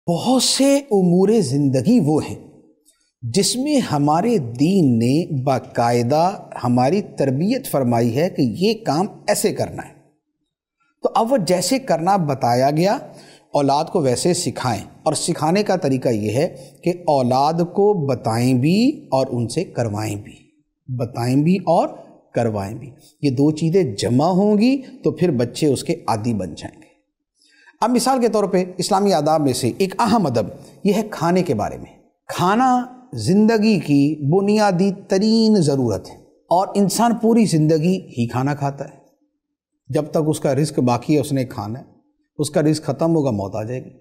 بہت سے امور زندگی وہ ہیں جس میں ہمارے دین نے باقاعدہ ہماری تربیت فرمائی ہے کہ یہ کام ایسے کرنا ہے، تو اب وہ جیسے کرنا بتایا گیا اولاد کو ویسے سکھائیں، اور سکھانے کا طریقہ یہ ہے کہ اولاد کو بتائیں بھی اور ان سے کروائیں بھی، بتائیں بھی اور کروائیں بھی۔ یہ دو چیزیں جمع ہوں گی تو پھر بچے اس کے عادی بن جائیں گے۔ اب مثال کے طور پہ اسلامی آداب میں سے ایک اہم ادب یہ ہے کھانے کے بارے میں۔ کھانا زندگی کی بنیادی ترین ضرورت ہے، اور انسان پوری زندگی ہی کھانا کھاتا ہے۔ جب تک اس کا رزق باقی ہے اس نے کھانا ہے، اس کا رزق ختم ہوگا موت آ جائے گی۔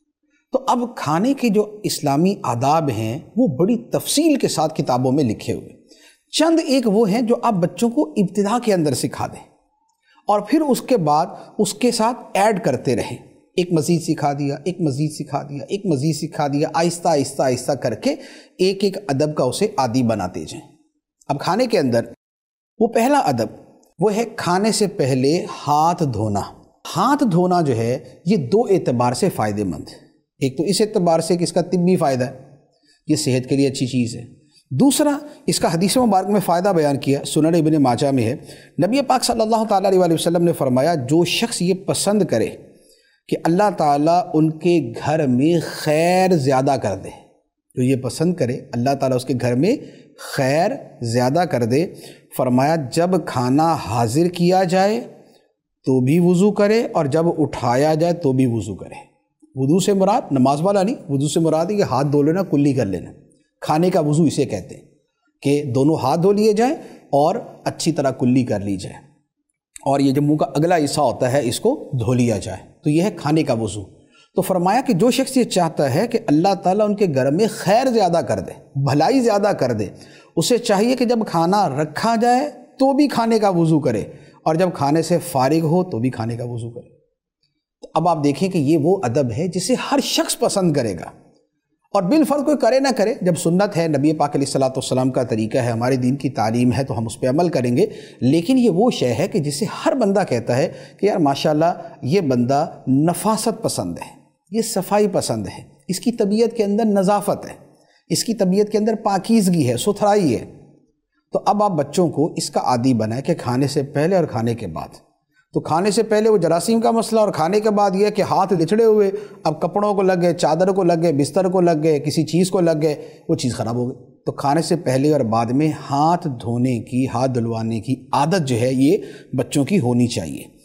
تو اب کھانے کے جو اسلامی آداب ہیں وہ بڑی تفصیل کے ساتھ کتابوں میں لکھے ہوئے، چند ایک وہ ہیں جو آپ بچوں کو ابتدا کے اندر سکھا دیں، اور پھر اس کے بعد اس کے ساتھ ایڈ کرتے رہیں، ایک مزید سکھا دیا، ایک مزید سکھا دیا، ایک مزید سکھا دیا، آہستہ آہستہ آہستہ کر کے ایک ایک ادب کا اسے عادی بناتے جائیں۔ اب کھانے کے اندر وہ پہلا ادب وہ ہے کھانے سے پہلے ہاتھ دھونا۔ ہاتھ دھونا جو ہے یہ دو اعتبار سے فائدہ مند ہے۔ ایک تو اس اعتبار سے کہ اس کا طبی فائدہ ہے، یہ صحت کے لیے اچھی چیز ہے۔ دوسرا اس کا حدیث مبارک میں فائدہ بیان کیا، سنن ابن ماجہ میں ہے، نبی پاک صلی اللہ تعالیٰ علیہ وسلم نے فرمایا جو شخص یہ پسند کرے کہ اللہ تعالیٰ ان کے گھر میں خیر زیادہ کر دے، جو یہ پسند کرے اللہ تعالیٰ اس کے گھر میں خیر زیادہ کر دے، فرمایا جب کھانا حاضر کیا جائے تو بھی وضو کرے اور جب اٹھایا جائے تو بھی وضو کرے۔ وضو سے مراد نماز والا نہیں، وضو سے مراد ہے کہ ہاتھ دھو لینا، کلی کر لینا۔ کھانے کا وضو اسے کہتے ہیں کہ دونوں ہاتھ دھو لیے جائیں اور اچھی طرح کلی کر لی جائے، اور یہ جو منہ کا اگلا حصہ ہوتا ہے اس کو دھو لیا جائے، تو یہ ہے کھانے کا وضو۔ تو فرمایا کہ جو شخص یہ چاہتا ہے کہ اللہ تعالیٰ ان کے گھر میں خیر زیادہ کر دے، بھلائی زیادہ کر دے، اسے چاہیے کہ جب کھانا رکھا جائے تو بھی کھانے کا وضو کرے، اور جب کھانے سے فارغ ہو تو بھی کھانے کا وضو کرے۔ تو اب آپ دیکھیں کہ یہ وہ ادب ہے جسے ہر شخص پسند کرے گا، اور بالفرض کوئی کرے نہ کرے، جب سنت ہے، نبی پاک علیہ الصلوۃ والسلام کا طریقہ ہے، ہمارے دین کی تعلیم ہے، تو ہم اس پہ عمل کریں گے۔ لیکن یہ وہ شے ہے کہ جسے ہر بندہ کہتا ہے کہ یار ماشاءاللہ یہ بندہ نفاست پسند ہے، یہ صفائی پسند ہے، اس کی طبیعت کے اندر نظافت ہے، اس کی طبیعت کے اندر پاکیزگی ہے، ستھرائی ہے۔ تو اب آپ بچوں کو اس کا عادی بنائیں کہ کھانے سے پہلے اور کھانے کے بعد، تو کھانے سے پہلے وہ جراثیم کا مسئلہ، اور کھانے کے بعد یہ کہ ہاتھ لچڑے ہوئے، اب کپڑوں کو لگ گئے، چادر کو لگ گئے، بستر کو لگ گئے، کسی چیز کو لگ گئے، وہ چیز خراب ہو گئی۔ تو کھانے سے پہلے اور بعد میں ہاتھ دھونے کی، ہاتھ دھلوانے کی عادت جو ہے یہ بچوں کی ہونی چاہیے۔